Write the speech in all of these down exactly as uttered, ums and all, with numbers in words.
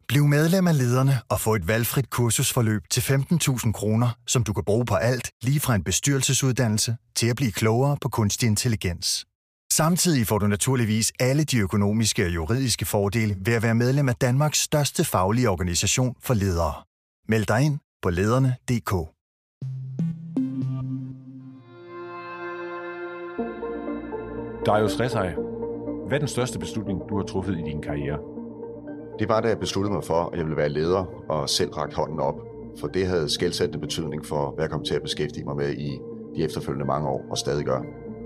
Bliv medlem af Lederne og få et valgfrit kursusforløb til femten tusind kroner, som du kan bruge på alt, lige fra en bestyrelsesuddannelse til at blive klogere på kunstig intelligens. Samtidig får du naturligvis alle de økonomiske og juridiske fordele ved at være medlem af Danmarks største faglige organisation for ledere. Meld dig ind på lederne punktum d k. Darius Resaj, hvad er den største beslutning, du har truffet i din karriere? Det var, da jeg besluttede mig for, at jeg ville være leder og selv række hånden op. For det havde skelsættende betydning for, hvad jeg kom til at beskæftige mig med i de efterfølgende mange år og stadig gør.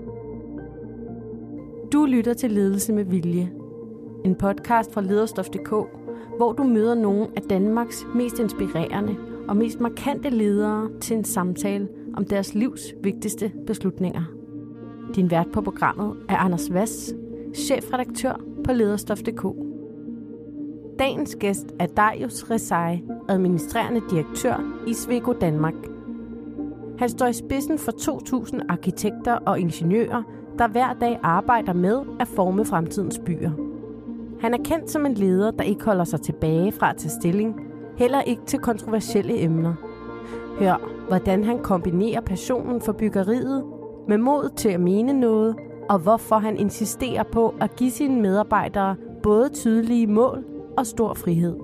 Du lytter til Ledelse med Vilje. En podcast fra lederstof punktum d k, hvor du møder nogle af Danmarks mest inspirerende og mest markante ledere til en samtale om deres livs vigtigste beslutninger. Din vært på programmet er Anders Vass, chefredaktør på lederstof punktum d k. Dagens gæst er Darius Resaj, administrerende direktør i Sweco Danmark. Han står i spidsen for to tusind arkitekter og ingeniører, der hver dag arbejder med at forme fremtidens byer. Han er kendt som en leder, der ikke holder sig tilbage fra at tage stilling, heller ikke til kontroversielle emner. Hør, hvordan han kombinerer passionen for byggeriet med mod til at mene noget, og hvorfor han insisterer på at give sine medarbejdere både tydelige mål og stor frihed.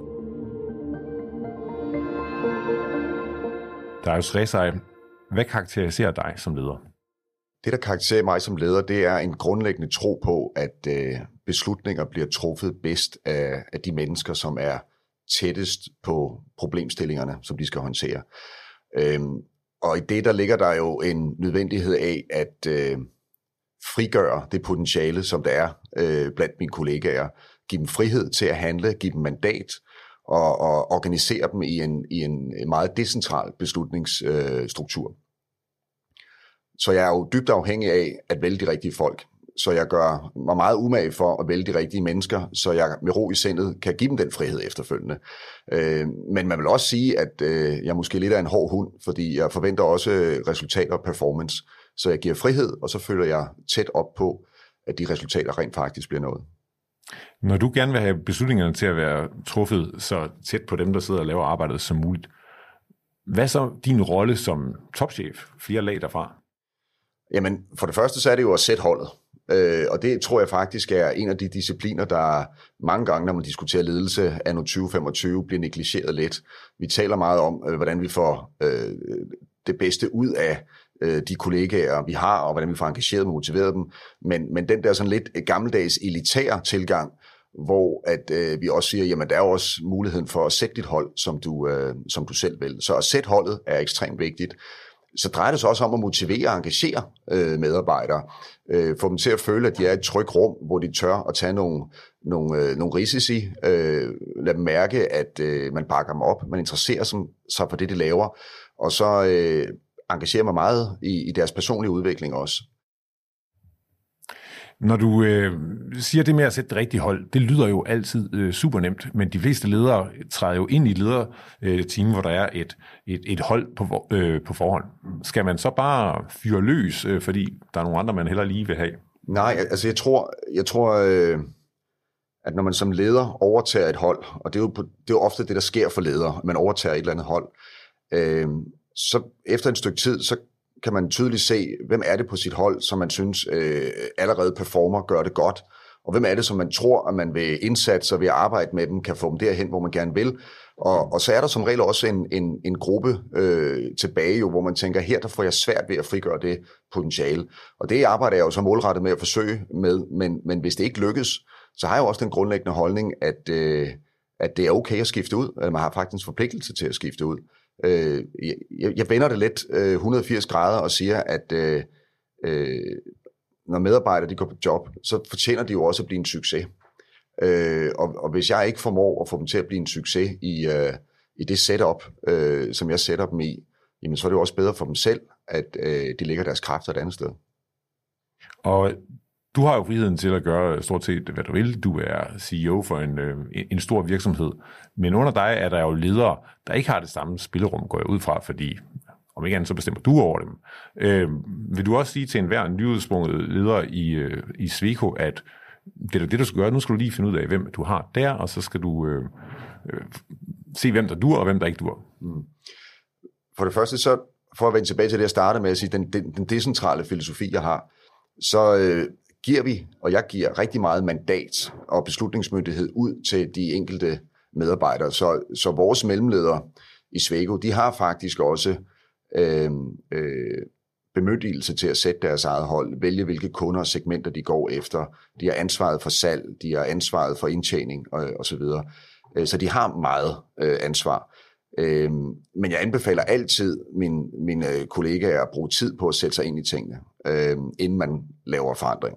Darius Resaj, hvad karakteriserer dig som leder? Det, der karakteriserer mig som leder, det er en grundlæggende tro på, at øh, beslutninger bliver truffet bedst af, af de mennesker, som er tættest på problemstillingerne, som de skal håndtere. Øhm, og i det, der ligger der jo en nødvendighed af at øh, frigøre det potentiale, som der er øh, blandt mine kollegaer. Give dem frihed til at handle, give dem mandat og, og organisere dem i en, i en meget decentral beslutningsstruktur. Øh, Så jeg er jo dybt afhængig af at vælge de rigtige folk. Så jeg gør mig meget umage for at vælge de rigtige mennesker, så jeg med ro i sindet kan give dem den frihed efterfølgende. Øh, men man vil også sige, at øh, jeg måske lidt er en hård hund, fordi jeg forventer også resultater og performance. Så jeg giver frihed, og så følger jeg tæt op på, at de resultater rent faktisk bliver nået. Når du gerne vil have beslutningerne til at være truffet så tæt på dem, der sidder og laver arbejdet som muligt, hvad er så din rolle som topchef flere lag derfra? Jamen, for det første så er det jo at sætte holdet. Øh, og det tror jeg faktisk er en af de discipliner, der mange gange, når man diskuterer ledelse anno tyve femogtyve, bliver negligeret lidt. Vi taler meget om, øh, hvordan vi får øh, det bedste ud af øh, de kollegaer, vi har, og hvordan vi får engageret og motiveret dem. Men, men den der sådan lidt gammeldags elitær tilgang, hvor at øh, vi også siger, jamen der er også muligheden for at sætte dit hold, som du, øh, som du selv vil. Så at sætte holdet er ekstremt vigtigt. Så drejer det sig også om at motivere og engagere øh, medarbejdere. Øh, få dem til at føle, at de er i et trygt rum, hvor de tør at tage nogle, nogle, øh, nogle risici. Øh, lad dem mærke, at øh, man bakker dem op. Man interesserer sig for det, de laver. Og så øh, engagerer mig meget i, i deres personlige udvikling også. Når du øh, siger det med at sætte det rigtige hold, det lyder jo altid øh, super nemt, men de fleste ledere træder jo ind i lederteamet, hvor der er et, et, et hold på, øh, på forhånd. Skal man så bare fyre løs, øh, fordi der er nogle andre, man heller lige vil have? Nej, altså jeg tror, jeg tror øh, at når man som leder overtager et hold, og det er jo, det er jo ofte det, der sker for ledere, man overtager et eller andet hold, øh, så efter et stykke tid, så kan man tydeligt se, hvem er det på sit hold, som man synes øh, allerede performer, gør det godt, og hvem er det, som man tror, at man ved indsatser, ved at arbejde med dem, kan få dem derhen, hvor man gerne vil. Og, og så er der som regel også en, en, en gruppe øh, tilbage, jo, hvor man tænker, her der får jeg svært ved at frigøre det potentiale. Og det arbejder jeg jo så målrettet med at forsøge med, men, men hvis det ikke lykkes, så har jeg jo også den grundlæggende holdning, at, øh, at det er okay at skifte ud, at man har faktisk en forpligtelse til at skifte ud. Øh, jeg, jeg vender det lidt øh, et hundrede og firs grader og siger, at øh, øh, når medarbejdere de går på job, så fortjener de jo også at blive en succes. Øh, og, og hvis jeg ikke formår at få dem til at blive en succes i, øh, i det setup, øh, som jeg sætter dem i, jamen så er det jo også bedre for dem selv, at øh, de lægger deres kræfter et andet sted. Og du har jo friheden til at gøre stort set, hvad du vil. Du er C E O for en, en stor virksomhed. Men under dig er der jo ledere, der ikke har det samme spillerum, går jeg ud fra, fordi om ikke andet, så bestemmer du over dem. Øh, vil du også sige til enhver nyudsprunget leder i, i Sweco, at det er det, du skal gøre. Nu skal du lige finde ud af, hvem du har der, og så skal du øh, øh, se, hvem der dur, og hvem der ikke dur. Mm. For det første, så for at vende tilbage til det, jeg startede med at sige, den, den, den decentrale filosofi, jeg har, så øh, giver vi, og jeg giver rigtig meget mandat og beslutningsmyndighed ud til de enkelte medarbejdere. Så, så vores mellemledere i Sweco, de har faktisk også øh, øh, bemyndigelse til at sætte deres eget hold, vælge hvilke kunder og segmenter de går efter. De har ansvaret for salg, de har ansvaret for indtjening og, og så videre. Så de har meget øh, ansvar. Øh, men jeg anbefaler altid mine, mine kollegaer at bruge tid på at sætte sig ind i tingene, øh, inden man laver forandringer.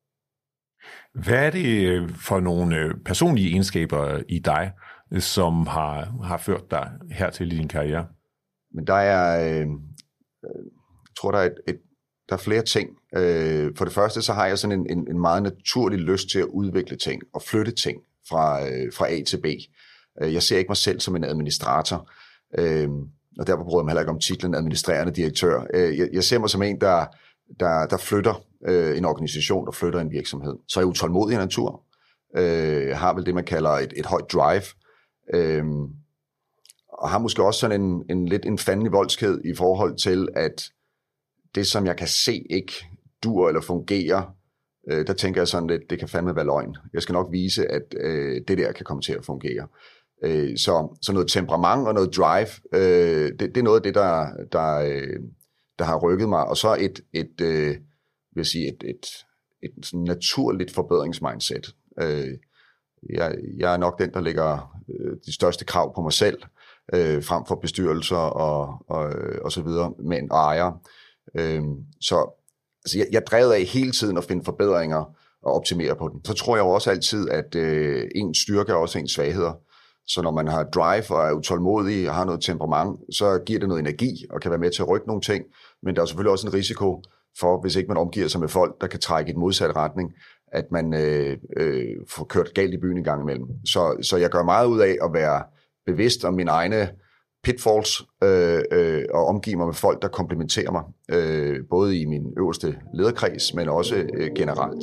Hvad er det for nogle personlige egenskaber i dig, som har, har ført dig hertil i din karriere? Men der er, øh, jeg tror, der er, et, et, der er flere ting. Øh, for det første, så har jeg sådan en, en, en meget naturlig lyst til at udvikle ting og flytte ting fra, øh, fra A til B. Jeg ser ikke mig selv som en administrator, øh, og derfor bruger jeg mig heller ikke om titlen administrerende direktør. Jeg, jeg ser mig som en, der, der, der flytter øh, en organisation, der flytter en virksomhed. Så er jeg utålmodig af natur. Øh, jeg har vel det, man kalder et, et højt drive, øh, og har måske også sådan en, en lidt en fandelig voldsked i forhold til, at det, som jeg kan se ikke dur eller fungerer, øh, der tænker jeg sådan lidt, det kan fandme være løgn. Jeg skal nok vise, at øh, det der kan komme til at fungere. Øh, så, så noget temperament og noget drive, øh, det, det er noget af det, der, der, øh, der har rykket mig. Og så et, et, øh, vil sige et, et, et sådan naturligt forbedringsmindset. Øh, jeg, jeg er nok den, der lægger øh, de største krav på mig selv, øh, frem for bestyrelser og, og, og så videre, men og ejere. Øh, så altså, jeg, jeg drevet af hele tiden at finde forbedringer og optimere på den. Så tror jeg jo også altid, at øh, ens styrke er også ens svagheder. Så når man har drive og er utålmodig og har noget temperament, så giver det noget energi og kan være med til at rykke nogle ting. Men der er selvfølgelig også en risiko for, hvis ikke man omgiver sig med folk, der kan trække i den modsatte retning, at man øh, øh, får kørt galt i byen en gang imellem. Så, så jeg gør meget ud af at være bevidst om mine egne pitfalls øh, øh, og omgive mig med folk, der komplementerer mig, øh, både i min øverste lederkreds, men også øh, generelt.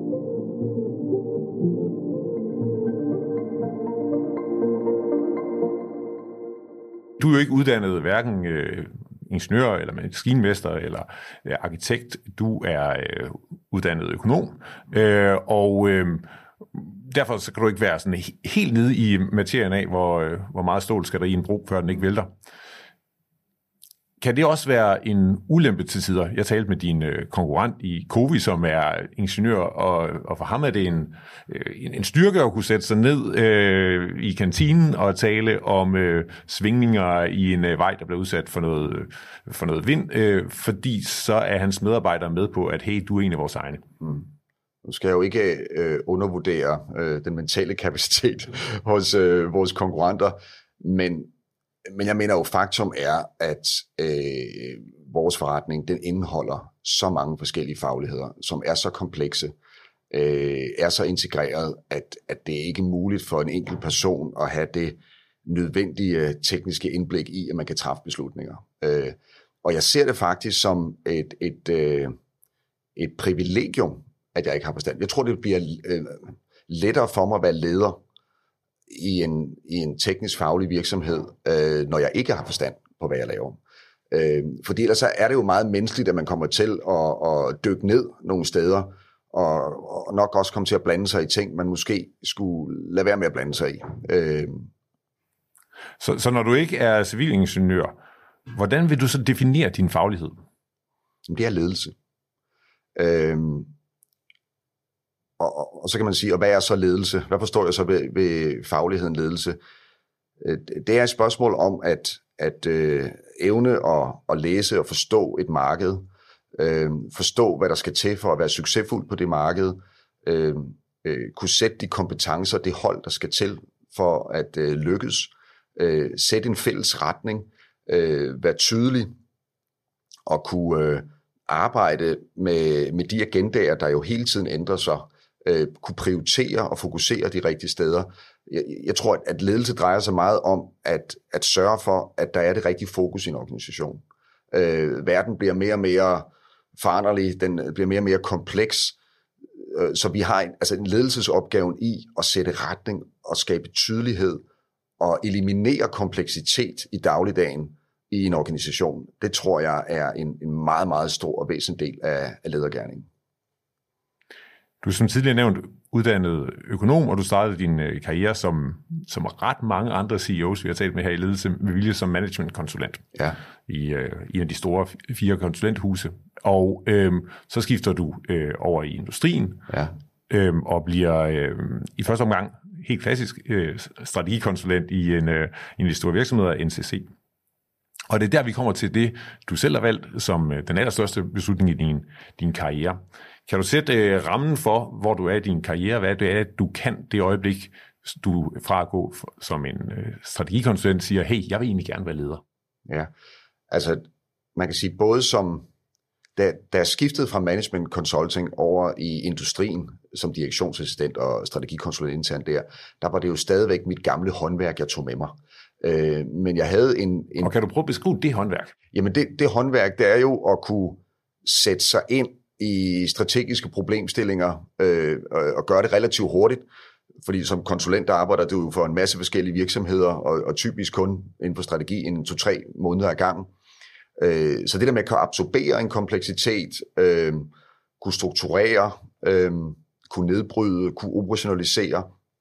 Du er jo ikke uddannet hverken øh, ingeniør eller maskinmester eller øh, arkitekt. Du er øh, uddannet økonom, øh, og øh, derfor så kan du ikke være sådan helt nede i materien af, hvor, øh, hvor meget stål skal der i en bro, før den ikke vælter. Kan det også være en ulempe til tider? Jeg talte med din øh, konkurrent i Cowi, som er ingeniør, og, og for ham er det en, øh, en styrke at kunne sætte sig ned øh, i kantinen og tale om øh, svingninger i en øh, vej, der bliver udsat for noget, for noget vind, øh, fordi så er hans medarbejdere med på, at hey, du er en af vores egne. Mm. Nu skal jeg jo ikke øh, undervurdere øh, den mentale kapacitet hos øh, vores konkurrenter, men Men jeg mener jo, faktum er, at øh, vores forretning, den indeholder så mange forskellige fagligheder, som er så komplekse, øh, er så integreret, at, at det ikke er muligt for en enkelt person at have det nødvendige tekniske indblik i, at man kan træffe beslutninger. Øh, og jeg ser det faktisk som et, et, øh, et privilegium, at jeg ikke har forstand. Jeg tror, det bliver øh, lettere for mig at være leder i en, i en teknisk faglig virksomhed, øh, når jeg ikke har forstand på, hvad jeg laver. Øh, fordi ellers så er det jo meget menneskeligt, at man kommer til at, at dykke ned nogle steder, og, og nok også komme til at blande sig i ting, man måske skulle lade være med at blande sig i. Øh. Så, så når du ikke er civilingeniør, hvordan vil du så definere din faglighed? Det er ledelse. Øh. Og, og så kan man sige, og hvad er så ledelse? Hvad forstår jeg så ved, ved fagligheden ledelse? Det er et spørgsmål om at, at øh, evne at, at læse og forstå et marked, øh, forstå, hvad der skal til for at være succesfuld på det marked, øh, øh, kunne sætte de kompetencer, det hold, der skal til for at øh, lykkes, øh, sætte en fælles retning, øh, være tydelig og kunne øh, arbejde med, med de agendaer, der jo hele tiden ændrer sig, øh, kunne prioritere og fokusere de rigtige steder. Jeg, jeg tror, at ledelse drejer sig meget om at, at sørge for, at der er det rigtige fokus i en organisation. Øh, verden bliver mere og mere foranderlig, den bliver mere og mere kompleks. så vi har en, altså en ledelsesopgave i at sætte retning og skabe tydelighed og eliminere kompleksitet i dagligdagen i en organisation. Det tror jeg er en, en meget, meget stor og væsentlig del af, af ledergerningen. Du er som tidligere nævnt uddannet økonom, og du startede din øh, karriere som, som ret mange andre C E O's, vi har talt med her i ledelse, med vilje som managementkonsulent ja. i øh, en af de store fire konsulenthuse. Og øh, så skifter du øh, over i industrien, ja. øh, og bliver øh, i første omgang helt klassisk øh, strategikonsulent i en, øh, en af de store virksomheder, N C C. Og det er der, vi kommer til det, du selv har valgt som øh, den allerstørste beslutning i din, din karriere. Kan du sætte øh, rammen for, hvor du er i din karriere, hvad det er, du kan det øjeblik, du fra at gå for, som en øh, strategikonsulent siger, hey, jeg vil egentlig gerne være leder? Ja, altså man kan sige både som, da, da jeg skiftede fra management consulting over i industrien som direktionsassistent og strategikonsulent internt der, der var det jo stadigvæk mit gamle håndværk, jeg tog med mig. Øh, men jeg havde en, en... Og kan du prøve at beskrive det håndværk? Jamen det, det håndværk, det er jo at kunne sætte sig ind i strategiske problemstillinger øh, og gøre det relativt hurtigt, fordi som konsulent der arbejder du for en masse forskellige virksomheder, og, og typisk kun inden for strategi en to-tre måneder ad gangen. Øh, så det der med at kunne absorbere en kompleksitet, øh, kunne strukturere, øh, kunne nedbryde, kunne operationalisere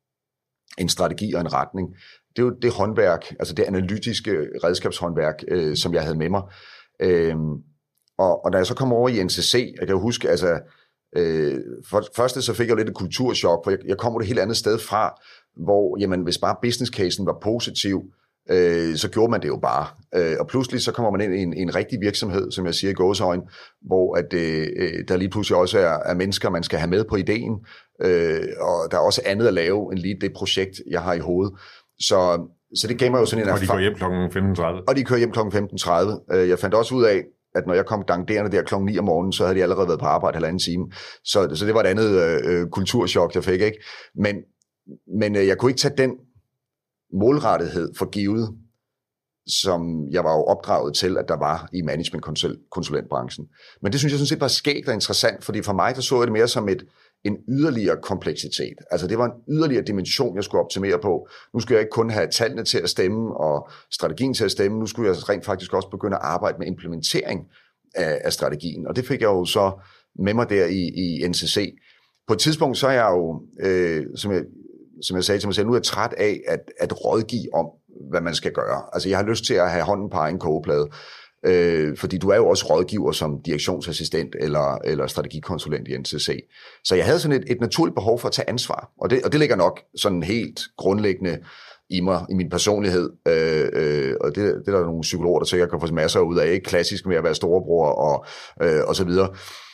en strategi og en retning, det er jo det håndværk, altså det analytiske redskabshåndværk, øh, som jeg havde med mig. Øh, Og, og da jeg så kom over i N C C, jeg kan jo huske, altså, øh, for det første så fik jeg lidt et kulturschok, for jeg, jeg kom et helt andet sted fra, hvor, jamen, hvis bare business casen var positiv, øh, så gjorde man det jo bare. Øh, og pludselig så kommer man ind i en, en rigtig virksomhed, som jeg siger i gåseøjne, hvor at, øh, der lige pludselig også er, er mennesker, man skal have med på ideen, øh, og der er også andet at lave end lige det projekt, jeg har i hovedet. Så, så det gav mig jo sådan en erfaring. Og de går hjem klokken femten tredive. Og de kører hjem klokken femten tredive. Jeg fandt også ud af, at når jeg kom dangderende der klokken ni om morgenen, så havde de allerede været på arbejde halvanden time. Så, så det var et andet øh, kulturschok, jeg fik, ikke? Men, men øh, jeg kunne ikke tage den målrettighed for givet, som jeg var jo opdraget til, at der var i management-konsulentbranchen. Men det synes jeg sådan set var skægt og interessant, fordi for mig, der så jeg det mere som et, en yderligere kompleksitet. Altså det var en yderligere dimension, jeg skulle optimere på. Nu skulle jeg ikke kun have tallene til at stemme og strategien til at stemme, nu skulle jeg rent faktisk også begynde at arbejde med implementering af, af strategien. Og det fik jeg jo så med mig der i, i N C C. På et tidspunkt så er jeg jo, øh, som, jeg, som jeg sagde til mig selv, nu er jeg træt af at, at rådgive om, hvad man skal gøre. Altså jeg har lyst til at have hånden på egen kogeplade. Øh, fordi du er jo også rådgiver som direktionsassistent eller, eller strategikonsulent i N C C. Så jeg havde sådan et, et naturligt behov for at tage ansvar, og det, og det ligger nok sådan helt grundlæggende i mig, i min personlighed, øh, øh, og det, det er der nogle psykologer, der sikkert kan få masser ud af, ikke? Klassisk med at være storebror og, øh, og så videre.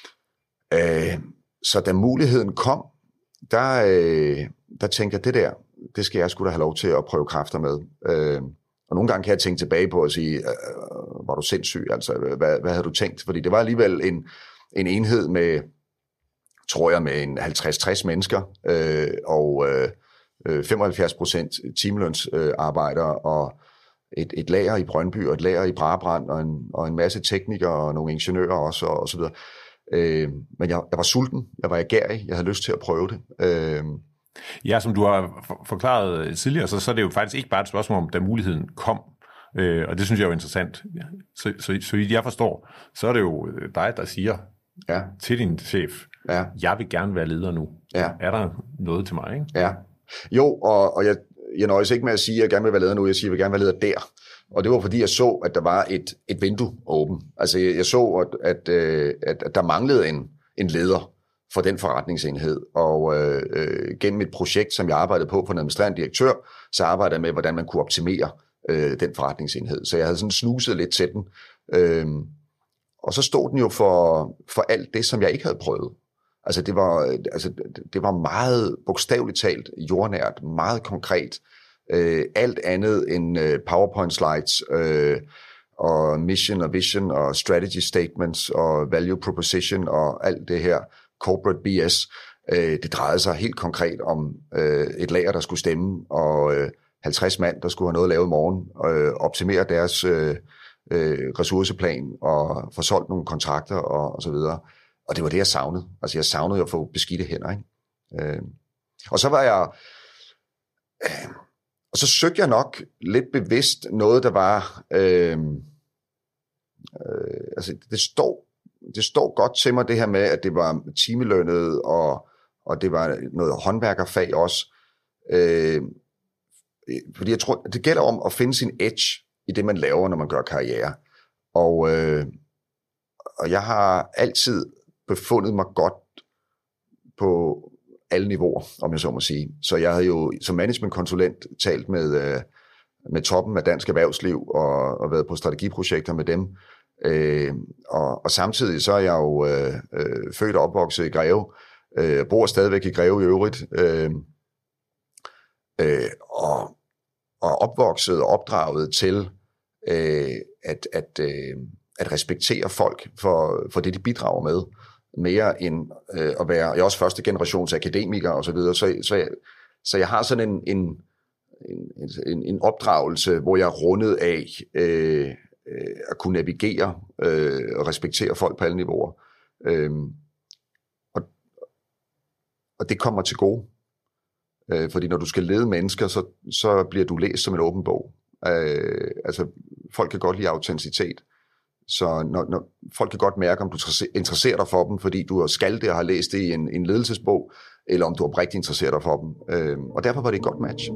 Øh, så da muligheden kom, der, øh, der tænkte jeg, det der, det skal jeg sgu da have lov til at prøve kræfter med. Øh, Og nogle gange kan jeg tænke tilbage på at sige, øh, var du sindssyg? Altså, hvad, hvad havde du tænkt? Fordi det var alligevel en, en enhed med, tror jeg, med en halvtreds til tres mennesker, øh, og øh, femoghalvfjerds procent timelønsarbejdere, øh, og et, et lager i Brøndby, og et lager i Brabrand, og en, og en masse teknikere, og nogle ingeniører også, og, og så videre. Øh, men jeg, jeg var sulten, jeg var agerig, jeg havde lyst til at prøve det. Øh, Ja, som du har forklaret tidligere, så, så er det jo faktisk ikke bare et spørgsmål om, da muligheden kom, øh, og det synes jeg er jo interessant. Så, så, så vidt jeg forstår, så er det jo dig, der siger ja. til din chef, ja. jeg vil gerne være leder nu. Ja. Er der noget til mig, ikke? Ja. Jo, og, og jeg, jeg nøjes ikke med at sige, at jeg gerne vil være leder nu, jeg siger, at jeg vil gerne være leder der. Og det var fordi, jeg så, at der var et, et vindue åben. Altså jeg, jeg så, at, at, at, at der manglede en, en leder for den forretningsenhed, og øh, øh, gennem et projekt, som jeg arbejdede på for en administrerende direktør, så arbejdede jeg med, hvordan man kunne optimere øh, den forretningsenhed. Så jeg havde sådan snuset lidt til den. Øh, og så stod den jo for, for alt det, som jeg ikke havde prøvet. Altså det var, altså, det var meget bogstaveligt talt jordnært, meget konkret. Øh, alt andet end øh, PowerPoint slides, øh, og mission og vision og strategy statements og value proposition og alt det her corporate B S, øh, det drejede sig helt konkret om øh, et lager, der skulle stemme, og øh, halvtreds mand, der skulle have noget at lave i morgen, og øh, optimere deres øh, øh, ressourceplan, og få solgt nogle kontrakter, og, og så videre. og det var det, jeg savnede. Altså, jeg savnede jo at få beskidte hænder, ikke? Øh, og så var jeg... Øh, og så søgte jeg nok lidt bevidst noget, der var... Øh, øh, altså, det står, det står godt til mig, det her med, at det var timelønnet, og, og det var noget håndværkerfag også. Øh, fordi jeg tror, det gælder om at finde sin edge i det, man laver, når man gør karriere. Og, øh, og jeg har altid befundet mig godt på alle niveauer, om jeg så må sige. Så jeg havde jo som managementkonsulent talt med, øh, med toppen af dansk erhvervsliv og, og været på strategiprojekter med dem. Øh, og, og samtidig så er jeg jo øh, øh, født og opvokset i Greve, øh, bor stadigvæk i Greve i øvrigt, øh, øh, og, og opvokset og opdraget til øh, at, at, øh, at respektere folk for, for det, de bidrager med, mere end øh, at være, jeg er også første generations akademiker og så videre, så, så, jeg, så jeg har sådan en, en, en, en opdragelse, hvor jeg er rundet af øh, øh, at kunne navigere øh, og respektere folk på alle niveauer. Øh, og, og det kommer til gode. Øh, fordi når du skal lede mennesker, så, så bliver du læst som en åben bog. Øh, altså, folk kan godt lide autenticitet. Så når, når, folk kan godt mærke, om du interesserer dig for dem, fordi du skal det og har læst det i en, en ledelsesbog, eller om du er rigtig interesseret dig for dem. Øh, og derfor var det et godt match.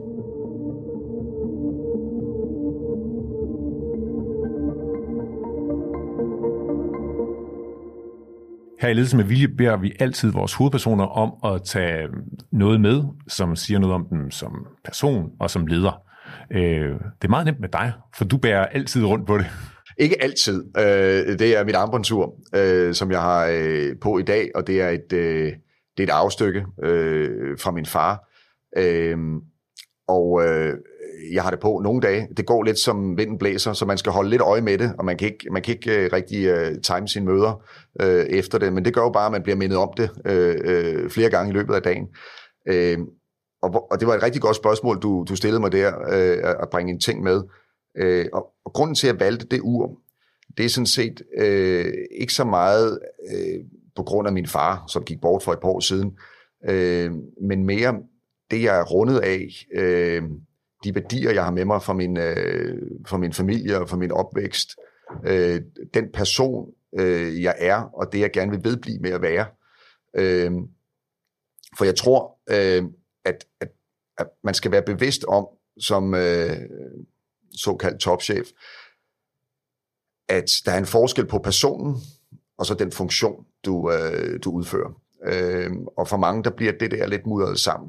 Her i Ledelse med Vilje beder vi altid vores hovedpersoner om at tage noget med, som siger noget om dem som person og som leder. Øh, det er meget nemt med dig, for du bærer altid rundt på det. Ikke altid. Øh, det er mit armbåndsur, øh, som jeg har øh, på i dag, og det er et, øh, det er et arvestykke øh, fra min far. Øh, og øh, jeg har det på nogle dage. Det går lidt som vinden blæser, så man skal holde lidt øje med det, og man kan ikke, man kan ikke øh, rigtig øh, time sine møder øh, efter det, men det gør jo bare, at man bliver mindet om det øh, øh, flere gange i løbet af dagen. Øh, og, og det var et rigtig godt spørgsmål, du, du stillede mig der, øh, at bringe en ting med. Øh, og, og grunden til, at jeg valgte det ur, det er sådan set øh, ikke så meget øh, på grund af min far, som gik bort for et par år siden, øh, men mere det, jeg er rundet af, øh, de værdier, jeg har med mig fra min, øh, fra min familie og fra min opvækst, øh, den person, øh, jeg er, og det, jeg gerne vil vedblive med at være. Øh, for jeg tror, øh, at, at, at man skal være bevidst om, som øh, såkaldt topchef, at der er en forskel på personen, og så den funktion, du, øh, du udfører. Øh, og for mange, der bliver det der lidt mudret sammen.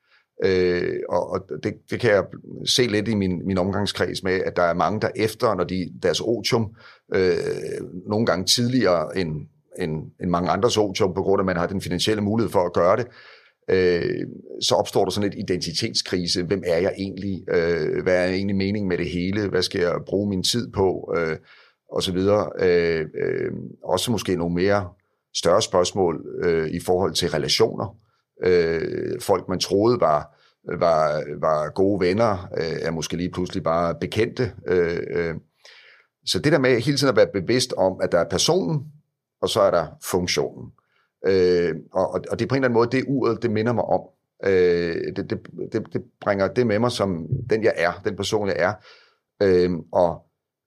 Øh, og og det, det kan jeg se lidt i min, min omgangskreds med, at der er mange, der efter, når de deres otium, øh, nogle gange tidligere end, end, end mange andres otium, på grund af, at man har den finansielle mulighed for at gøre det, øh, så opstår der sådan et identitetskrise. Hvem er jeg egentlig? Øh, hvad er egentlig meningen med det hele? Hvad skal jeg bruge min tid på? Øh, og så videre. Øh, øh, også måske nogle mere større spørgsmål øh, i forhold til relationer. Øh, folk, man troede var, var, var gode venner, øh, er måske lige pludselig bare bekendte. Øh, øh. Så det der med hele tiden at være bevidst om, at der er personen, og så er der funktionen. Øh, og, og det er på en eller anden måde, det uret, det minder mig om. Øh, det, det, det, det bringer det med mig som den, jeg er, den person, jeg er. Øh, og,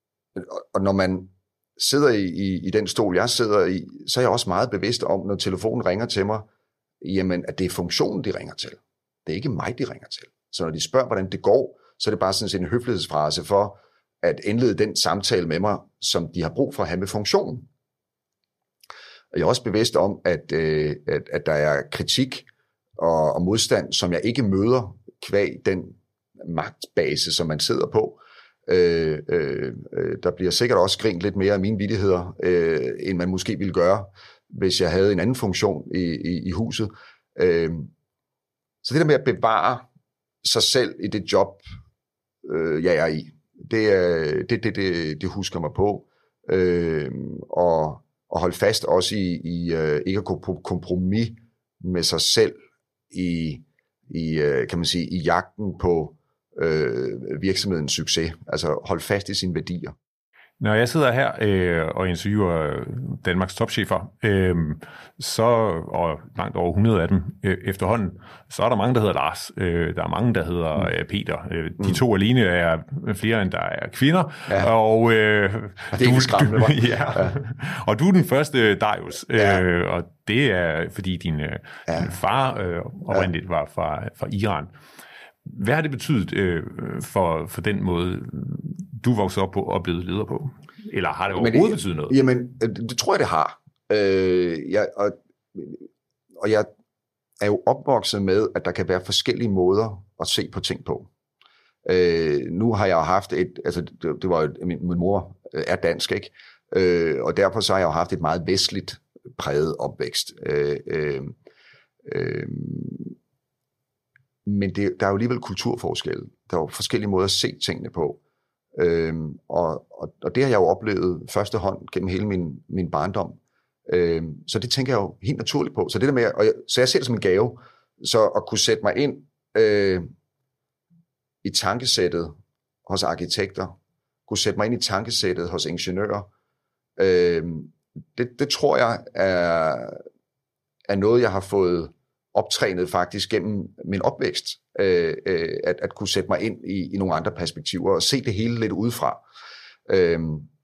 og når man sidder i, i, i den stol, jeg sidder i, så er jeg også meget bevidst om, når telefonen ringer til mig, jamen, at det er funktionen, de ringer til. Det er ikke mig, de ringer til. Så når de spørger, hvordan det går, så er det bare sådan en høflighedsfrase for at indlede den samtale med mig, som de har brug for at have med funktionen. Og jeg er også bevidst om, at, øh, at, at der er kritik og, og modstand, som jeg ikke møder kvæg den magtbase, som man sidder på. Øh, øh, der bliver sikkert også grint lidt mere af mine vittigheder, øh, end man måske ville gøre, hvis jeg havde en anden funktion i, i, i huset. Øh, så det der med at bevare sig selv i det job, øh, jeg er i, det, det, det, det, det husker mig på. Øh, og, og holde fast også i, i uh, ikke at gå på kompromis med sig selv i, i, uh, kan man sige, i jagten på uh, virksomhedens succes. Altså holde fast i sine værdier. Når jeg sidder her øh, og interviewer Danmarks topchefer, øh, så, og langt over hundrede af dem øh, efterhånden, så er der mange, der hedder Lars. Øh, der er mange, der hedder øh, Peter. Øh, de to mm. alene er flere, end der er kvinder. Ja. Og, øh, det er ikke skræmmende, hva'? Ja. Ja. Og du er den første Darius. Ja. Øh, og det er, fordi din, ja. din far øh, oprindeligt var fra, fra Iran. Hvad har det betydet øh, for, for den måde, du voksede op på og blevet leder på? Eller har det overhovedet det, betydet noget? Jamen, det tror jeg, det har. Øh, jeg, og, og jeg er jo opvokset med, at der kan være forskellige måder at se på ting på. Øh, nu har jeg haft et, altså det, det var jo, min, min mor er dansk, ikke? Øh, og derfor så har jeg jo haft et meget vestligt præget opvækst. Øh, øh, øh, Men det, der er jo alligevel kulturforskelle. Der er jo forskellige måder at se tingene på. Øhm, og, og, og det har jeg jo oplevet første hånd gennem hele min, min barndom. Øhm, så det tænker jeg jo helt naturligt på. Så, det der med, og jeg, så jeg ser det som en gave. Så at kunne sætte mig ind øh, i tankesættet hos arkitekter, kunne sætte mig ind i tankesættet hos ingeniører, øh, det, det tror jeg er, er noget, jeg har fået optrænet faktisk gennem min opvækst, øh, øh, at, at kunne sætte mig ind i, i nogle andre perspektiver og se det hele lidt udefra. Øh,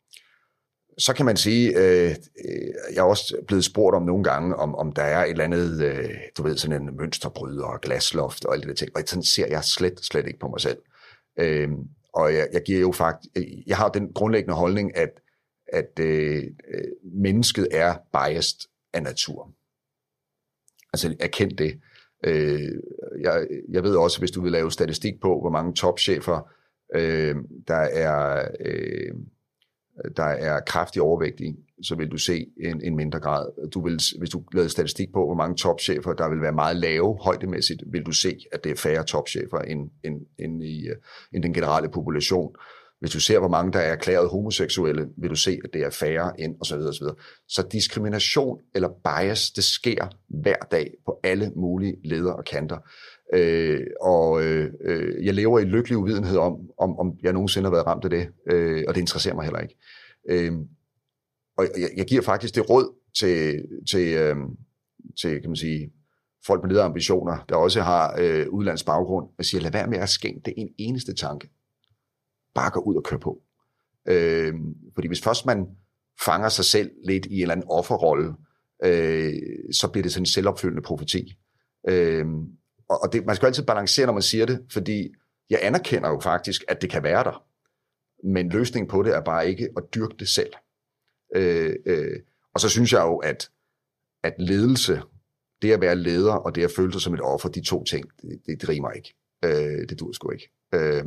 så kan man sige, øh, jeg er også blevet spurgt om nogle gange, om, om der er et eller andet, øh, du ved, sådan en mønsterbryder og glasloft og alt det der ting, og sådan ser jeg slet, slet ikke på mig selv. Øh, og jeg, jeg giver jo faktisk, jeg har den grundlæggende holdning, at, at øh, mennesket er biased af natur. Altså erkend det. Øh, jeg, jeg ved også, hvis du vil lave statistik på, hvor mange topchefer, øh, der er øh, der er kraftigt overvægtige, så vil du se en, en mindre grad. Du vil, hvis du lavede statistik på, hvor mange topchefer, der vil være meget lave højdemæssigt, vil du se, at det er færre topchefer end, end, end, i, end den generelle population. Hvis du ser, hvor mange der er erklæret homoseksuelle, vil du se, at det er færre end, osv. osv. Så diskrimination eller bias, det sker hver dag på alle mulige leder og kanter. Øh, og øh, jeg lever i lykkelig uvidenhed om, om, om jeg nogensinde har været ramt af det, øh, og det interesserer mig heller ikke. Øh, og jeg, jeg giver faktisk det råd til, til, øh, til kan man sige, folk med lederambitioner, der også har øh, udlandsk baggrund, og siger, lad være med at skænke det en eneste tanke. Bare gå ud og køre på. Øh, fordi hvis først man fanger sig selv lidt i en eller anden offerrolle, øh, så bliver det sådan en selvopfyldende profeti. Øh, og og det, man skal altid balancere, når man siger det, fordi jeg anerkender jo faktisk, at det kan være der. Men løsningen på det er bare ikke at dyrke det selv. Øh, øh, og så synes jeg jo, at, at ledelse, det at være leder, og det at føle sig som et offer, de to ting, det, det, det rimer ikke. Øh, det dur sgu ikke. Øh,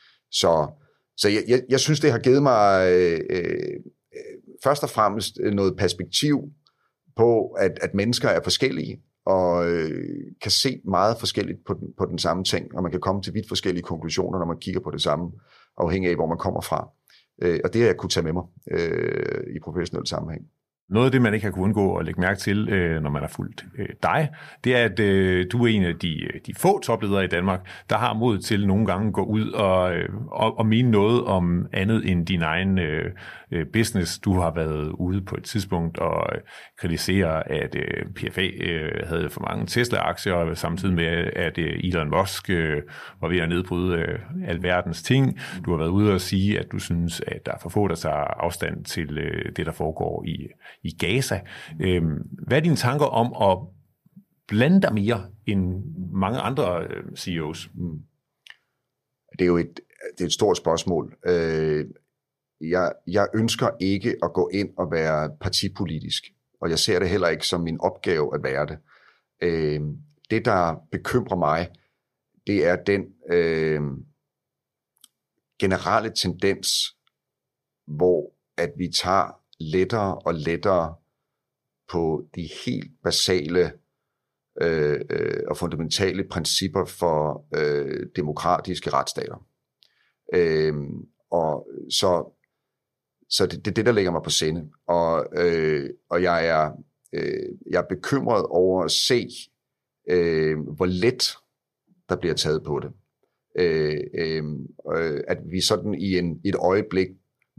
så Så jeg, jeg, jeg synes, det har givet mig øh, øh, først og fremmest noget perspektiv på, at, at mennesker er forskellige, og øh, kan se meget forskelligt på den, på den samme ting, og man kan komme til vidt forskellige konklusioner, når man kigger på det samme, afhængig af, hvor man kommer fra. Øh, og det har jeg kunne tage med mig øh, i professionel sammenhæng. Noget af det, man ikke har kunnet undgå at lægge mærke til, øh, når man har fulgt øh, dig, det er, at øh, du er en af de, de få topledere i Danmark, der har mod til nogle gange at gå ud og, øh, og, og mene noget om andet end din egen øh, business. Du har været ude på et tidspunkt og øh, kritisere, at øh, P F A øh, havde for mange Tesla-aktier, samtidig med, at øh, Elon Musk øh, var ved at nedbryde øh, alverdens ting. Du har været ude og sige, at du synes, at der er for få, der tager afstand til øh, det, der foregår i i Gaza. Hvad er dine tanker om at blande dig mere end mange andre C E O's? Det er jo et, det er et stort spørgsmål. Jeg, jeg ønsker ikke at gå ind og være partipolitisk, og jeg ser det heller ikke som min opgave at være det. Det, der bekymrer mig, det er den øh, generelle tendens, hvor at vi tager lettere og lettere på de helt basale øh, øh, og fundamentale principper for øh, demokratiske retsstater. Øh, og så så det, det er det, der ligger mig på sinde. Og, øh, og jeg, er, øh, jeg er bekymret over at se, øh, hvor let der bliver taget på det. Øh, øh, at vi sådan i en, et øjeblik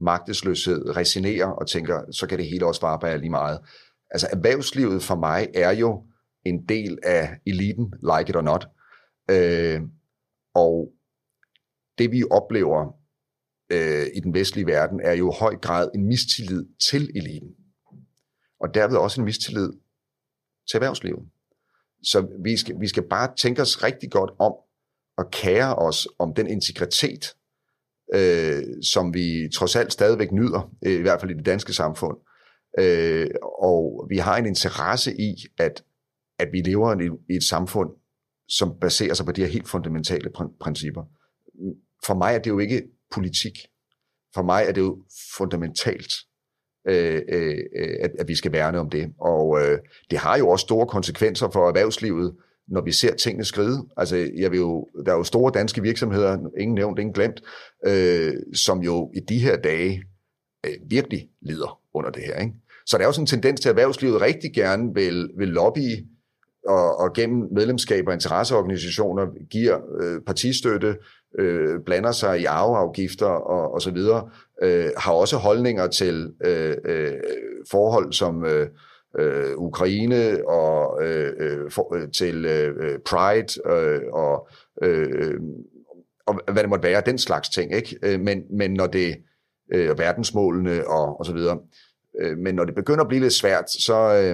magtesløshed, resignerer og tænker, så kan det hele også bare bære lige meget. Altså erhvervslivet for mig er jo en del af eliten, like it or not. Øh, og det vi oplever øh, i den vestlige verden, er jo i høj grad en mistillid til eliten. Og derved også en mistillid til erhvervslivet. Så vi skal, vi skal bare tænke os rigtig godt om, og kære os om den integritet, øh, som vi trods alt stadigvæk nyder, øh, i hvert fald i det danske samfund. Øh, og vi har en interesse i, at, at vi lever i, i et samfund, som baserer sig på de her helt fundamentale pr- principper. For mig er det jo ikke politik. For mig er det jo fundamentalt, øh, øh, at, at vi skal værne om det. Og øh, det har jo også store konsekvenser for erhvervslivet, når vi ser tingene skride. Altså, jeg vil jo, der er jo store danske virksomheder, ingen nævnt, ingen glemt, øh, som jo i de her dage øh, virkelig lider under det her. Ikke? Så der er jo sådan en tendens til, at erhvervslivet rigtig gerne vil, vil lobby og, og gennem medlemskaber og interesseorganisationer giver øh, partistøtte, øh, blander sig i arveafgifter og, og så videre, øh, har også holdninger til øh, øh, forhold som øh, øh, Ukraine og øh, for, øh, til øh, Pride øh, og, øh, og hvad det måtte være, den slags ting, ikke? Men, men når det øh, verdensmålene og, og så videre, øh, men når det begynder at blive lidt svært, så øh,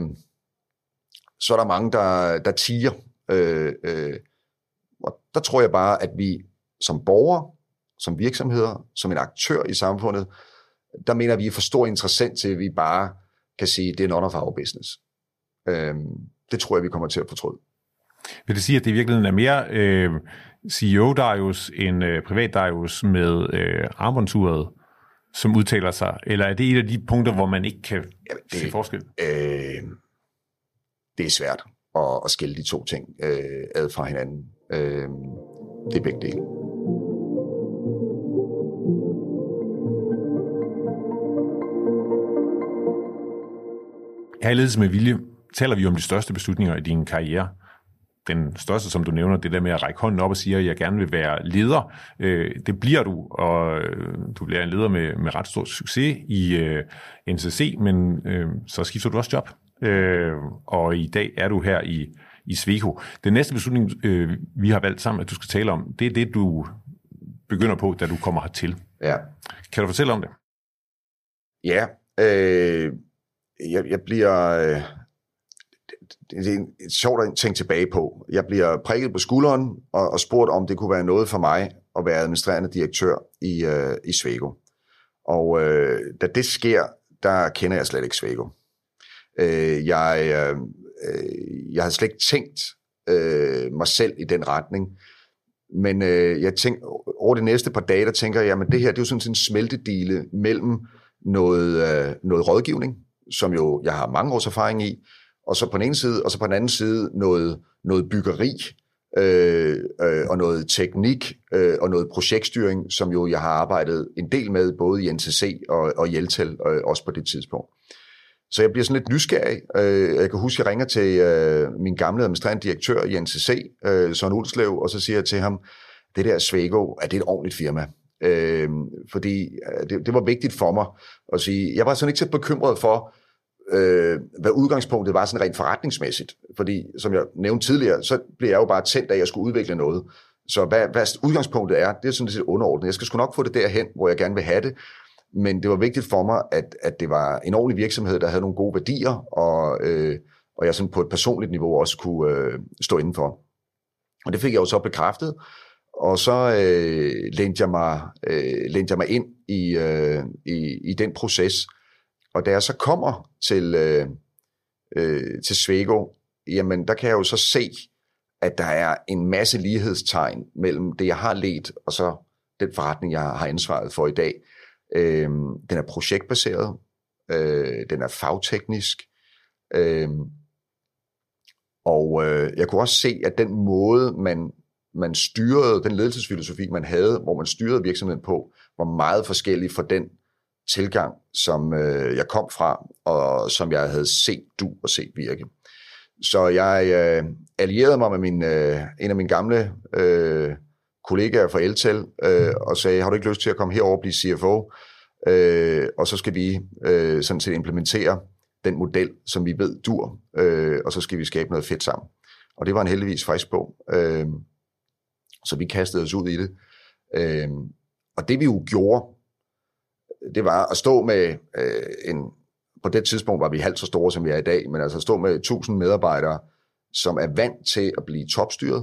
så er der mange, der, der tiger. Øh, øh, og der tror jeg bare, at vi som borgere, som virksomheder, som en aktør i samfundet, der mener vi er for stor interessant til, at vi bare kan sige, det er none of our business. Øh, det tror jeg, vi kommer til at fortryde. Vil det sige, at det i virkeligheden er mere øh, C E O-Darius end øh, privat-Darius med øh, armbåndsuret, som udtaler sig? Eller er det et af de punkter, hvor man ikke kan Jamen, det, se forskel? Øh, det er svært at, at skille de to ting øh, ad fra hinanden. Øh, det er begge dele. Her i Ledelse med Vilje taler vi om de største beslutninger i din karriere. Den største, som du nævner, det der med at række hånden op og sige, at jeg gerne vil være leder. Det bliver du, og du bliver en leder med, med ret stor succes i N C C, men så skifter du også job. Og i dag er du her i, i Sweco. Den næste beslutning, vi har valgt sammen, at du skal tale om, det er det, du begynder på, da du kommer hertil. Ja. Kan du fortælle om det? Ja, øh, jeg, jeg bliver... Øh, det er en, et sjovt at tænke tilbage på. Jeg bliver prikket på skulderen og, og spurgt, om det kunne være noget for mig at være administrerende direktør i, øh, i Sweco. Og øh, da det sker, der kender jeg slet ikke Sweco. Øh, jeg, øh, jeg havde slet ikke tænkt øh, mig selv i den retning. Men øh, jeg tænkte, over de næste par dage, der tænker jeg, at det her det er jo sådan en smeltedile mellem noget, øh, noget rådgivning, som jo jeg har mange års erfaring i, og så på den ene side, og så på den anden side noget, noget byggeri øh, øh, og noget teknik øh, og noget projektstyring, som jo jeg har arbejdet en del med, både i N T C og, og Hjeltel, øh, også på det tidspunkt. Så jeg bliver sådan lidt nysgerrig. Øh, jeg kan huske, at jeg ringer til øh, min gamle administrerende direktør i N T C, øh, Søren Ulslev, og så siger jeg til ham, det der Sweco, er det et ordentligt firma? Øh, fordi øh, det, det var vigtigt for mig at sige, jeg var sådan ikke så bekymret for, Øh, hvad udgangspunktet var sådan rent forretningsmæssigt. Fordi, som jeg nævnte tidligere, så blev jeg jo bare tændt af, at jeg skulle udvikle noget. Så hvad, hvad udgangspunktet er, det er sådan lidt underordnet. Jeg skal sgu nok få det derhen, hvor jeg gerne vil have det. Men det var vigtigt for mig, at, at det var en ordentlig virksomhed, der havde nogle gode værdier, og, øh, og jeg sådan på et personligt niveau også kunne øh, stå indenfor. Og det fik jeg jo så bekræftet. Og så øh, lænte jeg mig, øh, lænte jeg mig ind i, øh, i, i den proces. Og da jeg så kommer til, øh, øh, til Sweco, jamen der kan jeg jo så se, at der er en masse lighedstegn mellem det, jeg har ledt, og så den forretning, jeg har ansvaret for i dag. Øh, den er projektbaseret, øh, den er fagteknisk, øh, og øh, jeg kunne også se, at den måde, man, man styrede, den ledelsesfilosofi, man havde, hvor man styrede virksomheden på, var meget forskellig fra den tilgang, som øh, jeg kom fra, og som jeg havde set du og set virke. Så jeg øh, allierede mig med min, øh, en af mine gamle øh, kollegaer fra Hjeltel, øh, og sagde, har du ikke lyst til at komme herover og blive C F O? øh, og så skal vi øh, sådan set implementere den model, som vi ved dur, øh, og så skal vi skabe noget fedt sammen. Og det var en heldigvis frisk bog, øh, så vi kastede os ud i det. Øh, og det vi jo gjorde, det var at stå med øh, en, på det tidspunkt var vi halvt så store, som vi er i dag, men altså stå med tusind medarbejdere, som er vant til at blive topstyret,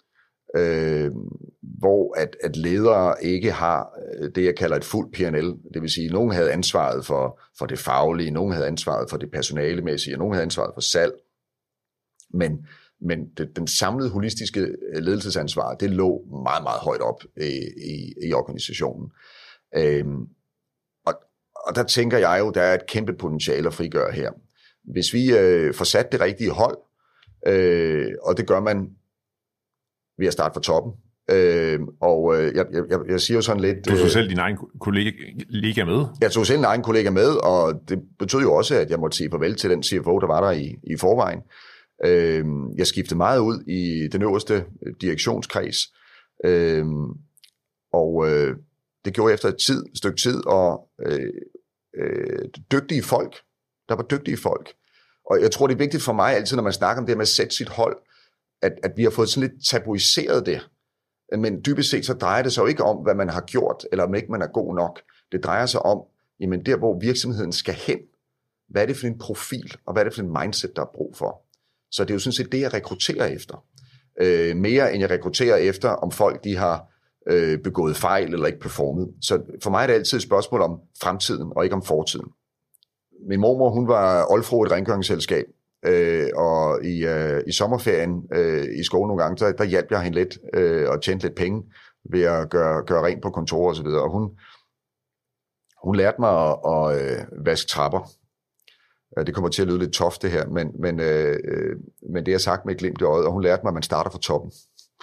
øh, hvor at, at ledere ikke har det, jeg kalder et fuldt P and L. Det vil sige, at nogen havde ansvaret for, for det faglige, nogen havde ansvaret for det personalemæssige, og nogen havde ansvaret for salg. Men, men det, den samlede holistiske ledelsesansvar, det lå meget, meget højt op i, i, i organisationen. Øh, og, og der tænker jeg jo, der er et kæmpe potentiale at frigøre her. Hvis vi øh, får sat det rigtige hold, øh, og det gør man ved at starte fra toppen. Øh, og øh, jeg, jeg, jeg siger jo sådan lidt... Du tog selv din egen kollega med? Jeg tog selv en egen kollega med, og det betød jo også, at jeg måtte sige farvel til den C F O, der var der i, i forvejen. Øh, jeg skiftede meget ud i den øverste direktionskreds, øh, og øh, det gjorde jeg efter et, tid, et stykke tid, og øh, øh, dygtige folk, der var dygtige folk. Og jeg tror, det er vigtigt for mig altid, når man snakker om det med at sætte sit hold, at, at vi har fået sådan lidt tabuiseret det. Men dybest set så drejer det sig jo ikke om, hvad man har gjort, eller om ikke man er god nok. Det drejer sig om, jamen der hvor virksomheden skal hen, hvad er det for en profil, og hvad er det for en mindset, der er brug for. Så det er jo sådan set det, jeg rekrutterer efter. Øh, mere end jeg rekrutterer efter, om folk de har øh, begået fejl eller ikke performet. Så for mig er det altid et spørgsmål om fremtiden, og ikke om fortiden. Min mormor, hun var oldfru i et rengøringsselskab, øh, og i, øh, i sommerferien øh, i skolen nogle gange, der, der hjalp jeg hende lidt øh, og tjente lidt penge ved at gøre, gøre rent på kontor og så videre. Og hun, hun lærte mig at, at øh, vaske trapper. Det kommer til at lyde lidt toft det her, men, men, øh, men det er sagt med et glimt i øjet, og hun lærte mig, at man starter fra toppen.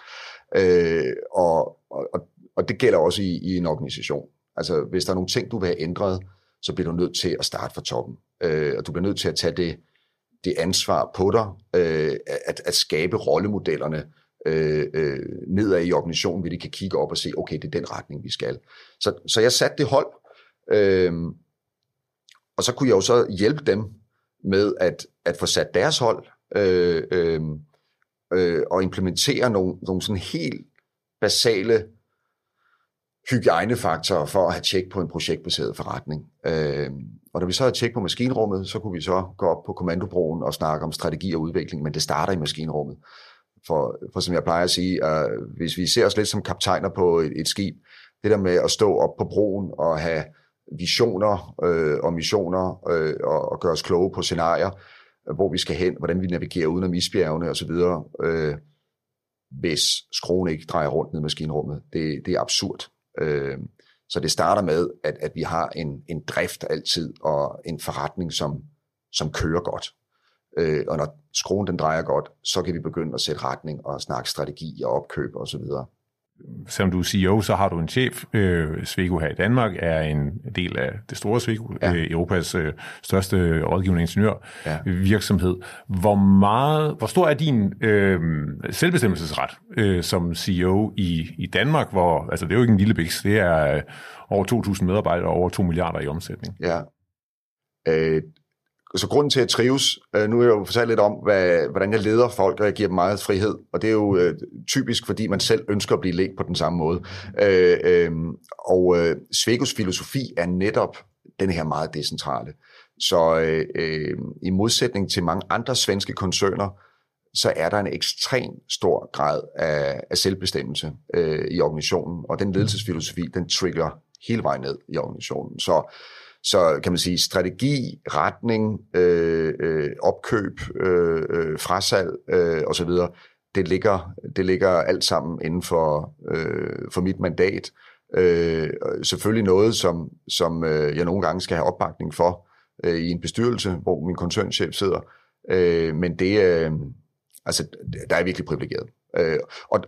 Øh, og, og, og det gælder også i, i en organisation. Altså, hvis der er nogle ting, du vil have ændret, så bliver du nødt til at starte fra toppen. Øh, og du bliver nødt til at tage det, det ansvar på dig, øh, at, at skabe rollemodellerne øh, øh, nedad i organisationen, hvor de kan kigge op og se, okay, det er den retning, vi skal. Så, så jeg satte det hold, øh, og så kunne jeg jo så hjælpe dem med at, at få sat deres hold øh, øh, øh, og implementere nogle, nogle sådan helt basale hygiejnefaktorer for at have tjek på en projektbaseret forretning. Øh, og da vi så havde tjek på maskinrummet, så kunne vi så gå op på kommandobroen og snakke om strategi og udvikling, men det starter i maskinrummet. For, for som jeg plejer at sige, uh, hvis vi ser os lidt som kaptajner på et, et skib, det der med at stå op på broen og have visioner øh, og missioner øh, og, og gøre os kloge på scenarier, øh, hvor vi skal hen, hvordan vi navigerer uden om isbjergene osv., øh, hvis skruen ikke drejer rundt ned i maskinrummet. Det, det er absurd. Øh, så det starter med, at, at vi har en, en drift altid og en forretning, som, som kører godt. Øh, og når skruen den drejer godt, så kan vi begynde at sætte retning og snakke strategi og opkøb osv. Selvom du er C E O, så har du en chef. Øh, Sweco her i Danmark er en del af det store Sweco, ja. øh, Europas øh, største rådgivende ingeniørvirksomhed. Ja. Hvor meget, hvor stor er din øh, selvbestemmelsesret øh, som C E O i, i Danmark? Hvor, altså det er jo ikke en lille biks, det er øh, over to tusind medarbejdere og over to milliarder i omsætning. Ja. Øh. Så grunden til at trives, øh, nu er jeg jo fortalt lidt om, hvad, hvordan jeg leder folk, og jeg giver dem meget frihed, og det er jo øh, typisk, fordi man selv ønsker at blive ledt på den samme måde. Øh, øh, og øh, Swecos filosofi er netop den her meget decentrale. Så øh, øh, i modsætning til mange andre svenske koncerner, så er der en ekstrem stor grad af, af selvbestemmelse øh, i organisationen, og den ledelsesfilosofi, den trigger hele vejen ned i organisationen. Så Så kan man sige, strategi, retning, øh, øh, opkøb, øh, øh, frasalg øh, osv., det ligger, det ligger alt sammen inden for, øh, for mit mandat. Øh, selvfølgelig noget, som, som øh, jeg nogle gange skal have opbakning for øh, i en bestyrelse, hvor min koncernchef sidder. Øh, men det, øh, altså, der er virkelig privilegeret. Øh, og,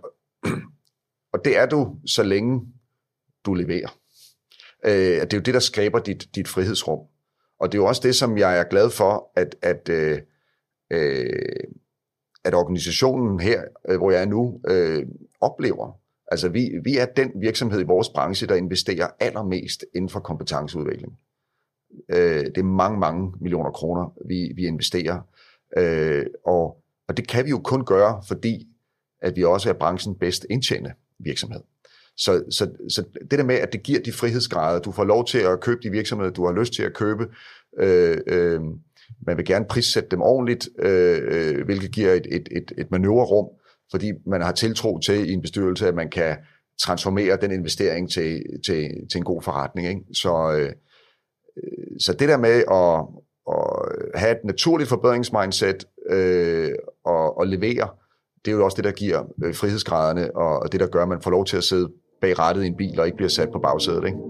og det er du, så længe du leverer. Øh, det er jo det, der skaber dit, dit frihedsrum. Og det er jo også det, som jeg er glad for, at, at, øh, at organisationen her, hvor jeg er nu, øh, oplever. Altså vi, vi er den virksomhed i vores branche, der investerer allermest inden for kompetenceudvikling. Øh, det er mange, mange millioner kroner, vi, vi investerer. Øh, og, og det kan vi jo kun gøre, fordi at vi også er branchen bedst indtjenende virksomhed. Så, så, så det der med, at det giver de frihedsgrader, du får lov til at købe de virksomheder, du har lyst til at købe, øh, øh, man vil gerne prissætte dem ordentligt, øh, hvilket giver et, et, et, et manøvrerum, fordi man har tiltro til i en bestyrelse, at man kan transformere den investering til, til, til en god forretning. Ikke? Så, øh, så det der med at, at have et naturligt forbedringsmindset øh, og, og levere, det er jo også det, der giver øh, frihedsgraderne, og, og det, der gør, at man får lov til at sidde bag rattet i en bil og ikke bliver sat på bagsædet. Ikke?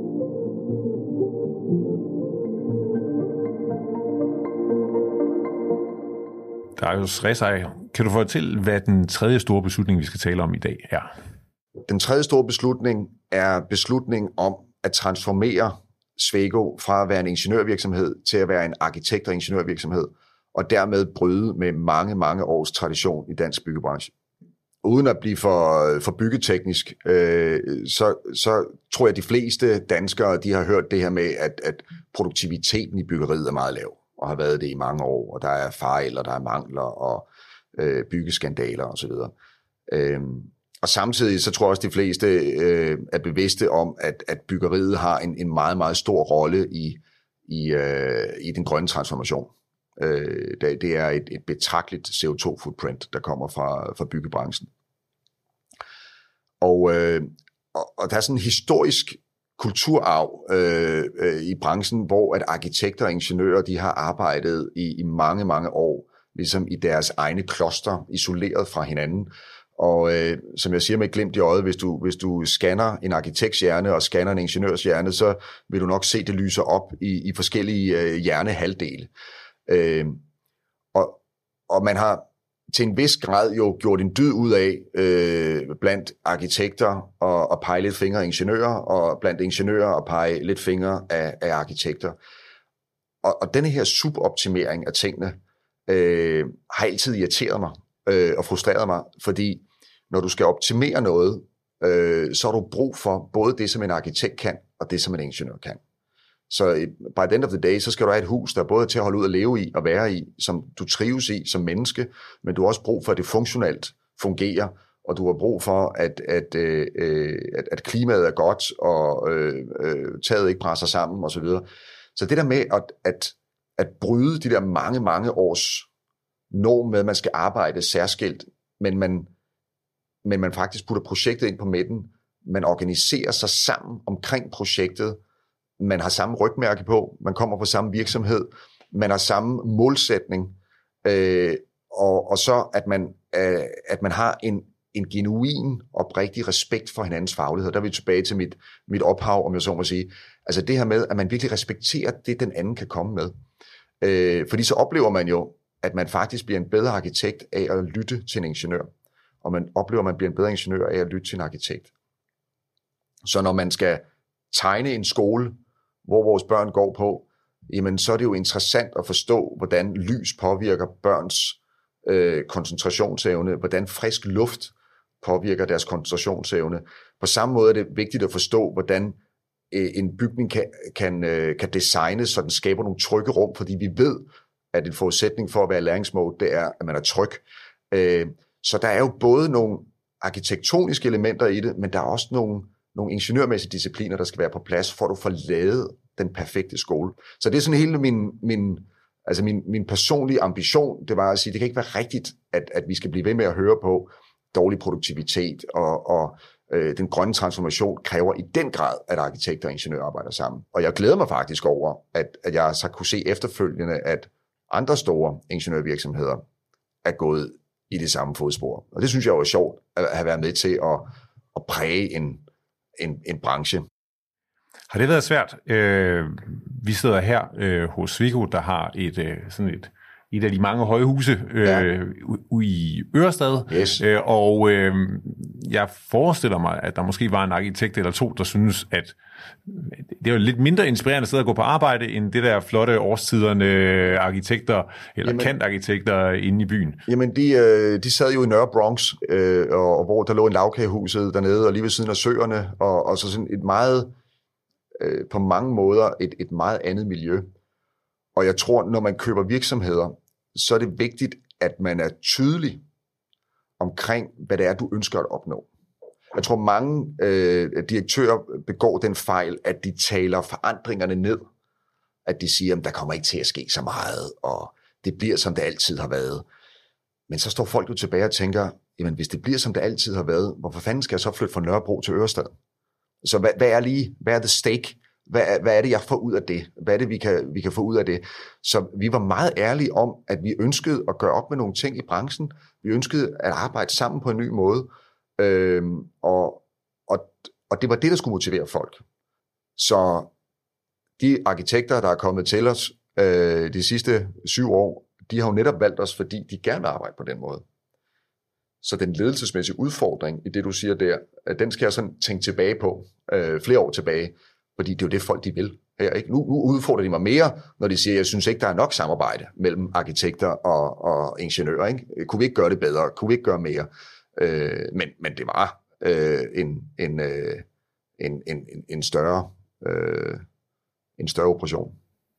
Der er jo stress af. Kan du fortælle, hvad den tredje store beslutning, vi skal tale om i dag, er? Den tredje store beslutning er beslutning om at transformere Sweco fra at være en ingeniørvirksomhed til at være en arkitekt- og ingeniørvirksomhed, og dermed bryde med mange, mange års tradition i dansk byggebranche. Uden at blive for, for byggeteknisk, øh, så, så tror jeg, at de fleste danskere de har hørt det her med, at, at produktiviteten i byggeriet er meget lav, og har været det i mange år, og der er fejl, og der er mangler, og øh, byggeskandaler osv. Øh, og samtidig så tror jeg også, at de fleste øh, er bevidste om, at, at byggeriet har en, en meget, meget stor rolle i, i, øh, i den grønne transformation. Øh, det, det er et, et betragteligt C O to footprint, der kommer fra, fra byggebranchen. Og, øh, og, og der er sådan en historisk kulturarv øh, øh, i branchen, hvor at arkitekter og ingeniører de har arbejdet i, i mange, mange år, ligesom i deres egne kloster, isoleret fra hinanden. Og øh, som jeg siger med et glimt i øjet, hvis du, hvis du scanner en arkitekts hjerne og scanner en ingeniørs hjerne, så vil du nok se, det lyser op i, i forskellige øh, hjernehalvdele. Øh, og, og man har til en vis grad jo gjort en dyd ud af øh, blandt arkitekter og, og pege lidt fingre af ingeniører, og blandt ingeniører og pege lidt fingre af, af arkitekter. Og, og denne her suboptimering af tingene øh, har altid irriteret mig øh, og frustreret mig, fordi når du skal optimere noget, øh, så har du brug for både det, som en arkitekt kan, og det, som en ingeniør kan. Så by the end of the day, så skal du have et hus, der er både til at holde ud at leve i og være i, som du trives i som menneske, men du har også brug for, at det funktionelt fungerer, og du har brug for, at, at, øh, at, at klimaet er godt, og øh, øh, taget ikke presser sammen osv. Så, så det der med at, at, at bryde de der mange, mange års norm med, at man skal arbejde særskilt, men man, men man faktisk putter projektet ind på midten, man organiserer sig sammen omkring projektet, man har samme rygmærke på, man kommer på samme virksomhed, man har samme målsætning, øh, og, og så at man, øh, at man har en, en genuin, oprigtig respekt for hinandens faglighed. Der er vi tilbage til mit, mit ophav, om jeg så må sige. Altså det her med, at man virkelig respekterer det, den anden kan komme med. Øh, fordi så oplever man jo, at man faktisk bliver en bedre arkitekt af at lytte til en ingeniør, og man oplever, at man bliver en bedre ingeniør af at lytte til en arkitekt. Så når man skal tegne en skole, hvor vores børn går på, jamen så er det jo interessant at forstå, hvordan lys påvirker børns øh, koncentrationsevne, hvordan frisk luft påvirker deres koncentrationsevne. På samme måde er det vigtigt at forstå, hvordan øh, en bygning kan, kan, øh, kan designes, så den skaber nogle trygge rum, fordi vi ved, at en forudsætning for at være læringsmål, det er, at man er tryg. Øh, så der er jo både nogle arkitektoniske elementer i det, men der er også nogle nogle ingeniørmæssige discipliner, der skal være på plads, for at du får lavet den perfekte skole. Så det er sådan hele min, min, altså min, min personlige ambition, det var at sige, det kan ikke være rigtigt, at, at vi skal blive ved med at høre på dårlig produktivitet, og, og øh, den grønne transformation kræver i den grad, at arkitekter og ingeniører arbejder sammen. Og jeg glæder mig faktisk over, at, at jeg så kunne se efterfølgende, at andre store ingeniørvirksomheder er gået i det samme fodspor. Og det synes jeg var sjovt, at have været med til at, at præge en En, en branche. Har det været svært? Øh, vi sidder her øh, hos Sweco, der har et, øh, sådan et et af de mange højhuse øh, ja. ude i Ørestad. Yes. Øh, og øh, jeg forestiller mig, at der måske var en arkitekt eller to, der synes, at det er jo lidt mindre inspirerende sted at gå på arbejde, end det der flotte årstiderne arkitekter, eller kantarkitekter inde i byen. Jamen, de, øh, de sad jo i Nørre Bronx, øh, og, og hvor der lå en lavkagehuset dernede, og lige ved siden af søerne, og, og så sådan et meget, øh, på mange måder, et, et meget andet miljø. Og jeg tror, når man køber virksomheder, så er det vigtigt, at man er tydelig omkring, hvad det er, du ønsker at opnå. Jeg tror, mange øh, direktører begår den fejl, at de taler forandringerne ned. At de siger, at der kommer ikke til at ske så meget, og det bliver, som det altid har været. Men så står folk jo tilbage og tænker, jamen hvis det bliver, som det altid har været, hvorfor fanden skal jeg så flytte fra Nørrebro til Ørestad? Så hvad, hvad er lige, hvad er the stake? Hvad er, hvad er det, jeg får ud af det? Hvad er det, vi kan, vi kan få ud af det? Så vi var meget ærlige om, at vi ønskede at gøre op med nogle ting i branchen. Vi ønskede at arbejde sammen på en ny måde. Øhm, og, og, og det var det, der skulle motivere folk. Så de arkitekter, der er kommet til os øh, de sidste syv år, de har jo netop valgt os, fordi de gerne vil arbejde på den måde. Så den ledelsesmæssige udfordring i det, du siger der, den skal jeg sådan tænke tilbage på, øh, flere år tilbage, fordi det er jo det, folk de vil her, ikke? Nu, nu udfordrer de mig mere, når de siger, jeg synes ikke, der er nok samarbejde mellem arkitekter og, og ingeniører. Ikke? Kunne vi ikke gøre det bedre? Kunne vi ikke gøre mere? Øh, men, men det var øh, en, en, øh, en, en, en, større, øh, en større operation.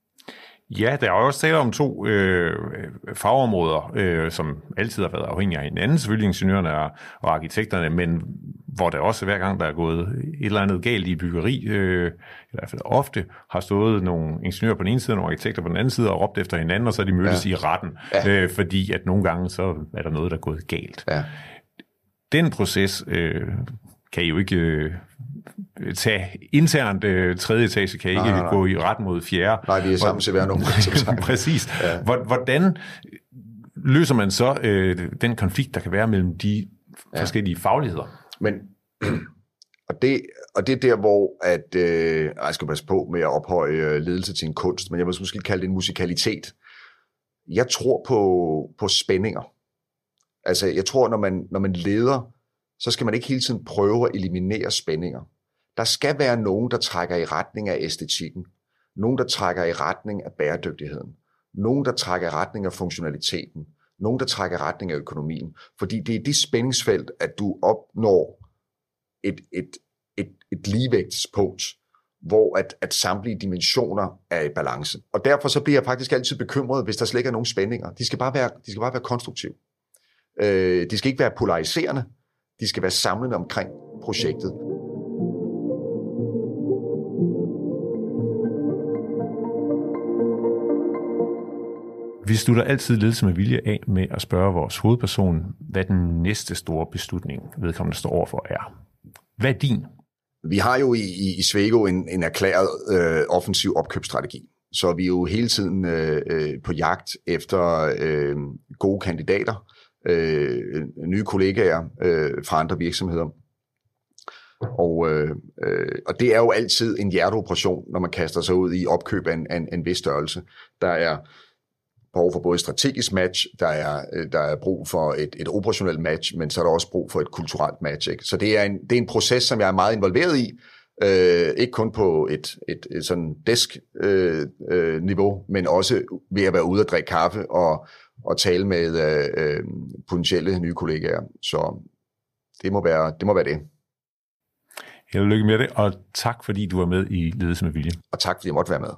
Ja, der er også tale om to øh, fagområder, øh, som altid har været afhængige af hinanden, selvfølgelig ingeniørerne og, og arkitekterne, men hvor der også hver gang, der er gået et eller andet galt i byggeri, øh, i hvert fald ofte, har stået nogle ingeniører på den ene side og nogle arkitekter på den anden side og råbt efter hinanden, og så er de mødtes ja. i retten, ja. øh, fordi at nogle gange så er der noget, der er gået galt. Ja. Den proces øh, kan I jo ikke øh, tage internt. Øh, tredje etage kan I ikke nej, nej, nej. gå i ret mod fjerde. Nej, vi er sammen til hver nummer. Præcis. Ja. Hvordan løser man så øh, den konflikt, der kan være mellem de ja. forskellige fagligheder? Men, og, det, og det er der, hvor at, øh, jeg skal passe på med at ophøje ledelse til en kunst, men jeg vil måske kalde det en musikalitet. Jeg tror på, på spændinger. Altså, jeg tror, når man, når man leder, så skal man ikke hele tiden prøve at eliminere spændinger. Der skal være nogen, der trækker i retning af æstetikken. Nogen, der trækker i retning af bæredygtigheden. Nogen, der trækker i retning af funktionaliteten. Nogen, der trækker i retning af økonomien. Fordi det er i det spændingsfelt, at du opnår et, et, et, et ligevægtspunkt, hvor at, at samtlige dimensioner er i balance. Og derfor så bliver jeg faktisk altid bekymret, hvis der slet ikke er nogen spændinger. De skal bare være, de skal bare være konstruktive. Øh, de skal ikke være polariserende. De skal være samlende omkring projektet. Vi slutter altid ledelse med vilje af med at spørge vores hovedperson, hvad den næste store beslutning, vedkommende står overfor, er. Hvad er din? Vi har jo i, i, i Sweco en, en erklæret øh, offensiv opkøbsstrategi, så vi er jo hele tiden øh, på jagt efter øh, gode kandidater, øh, nye kollegaer øh, fra andre virksomheder. Og, øh, øh, og det er jo altid en hjerteoperation, når man kaster sig ud i opkøb af en, en, en vis størrelse. Der er behov for både strategisk match, der er, der er brug for et, et operationelt match, men så er der også brug for et kulturelt match. Ikke? Så det er, en, det er en proces, som jeg er meget involveret i, øh, ikke kun på et, et, et sådan desk-niveau, øh, men også ved at være ude og drikke kaffe og, og tale med øh, potentielle nye kollegaer. Så det må være det. Må være det. Held og lykke med det, og tak fordi du var med i Ledelse med Vilje. Og tak fordi jeg måtte være med.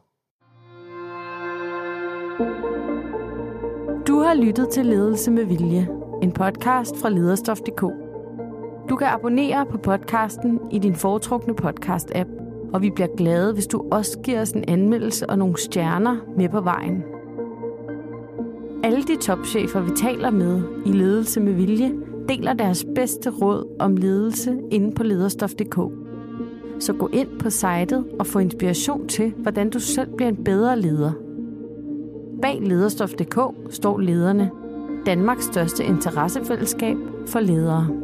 Du har lyttet til Ledelse med Vilje, en podcast fra lederstof punktum d k. Du kan abonnere på podcasten i din foretrukne podcast-app, og vi bliver glade, hvis du også giver os en anmeldelse og nogle stjerner med på vejen. Alle de topchefer, vi taler med i Ledelse med Vilje, deler deres bedste råd om ledelse inde på lederstof punktum d k. Så gå ind på sitet og få inspiration til, hvordan du selv bliver en bedre leder. Bag lederstof punktum d k står lederne, Danmarks største interessefællesskab for ledere.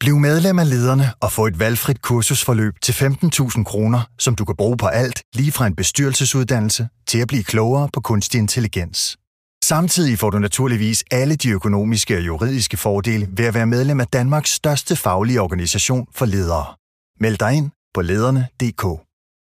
Bliv medlem af Lederne og få et valgfrit kursusforløb til femten tusind kroner, som du kan bruge på alt, lige fra en bestyrelsesuddannelse til at blive klogere på kunstig intelligens. Samtidig får du naturligvis alle de økonomiske og juridiske fordele ved at være medlem af Danmarks største faglige organisation for ledere. Meld dig ind på lederne punktum d k.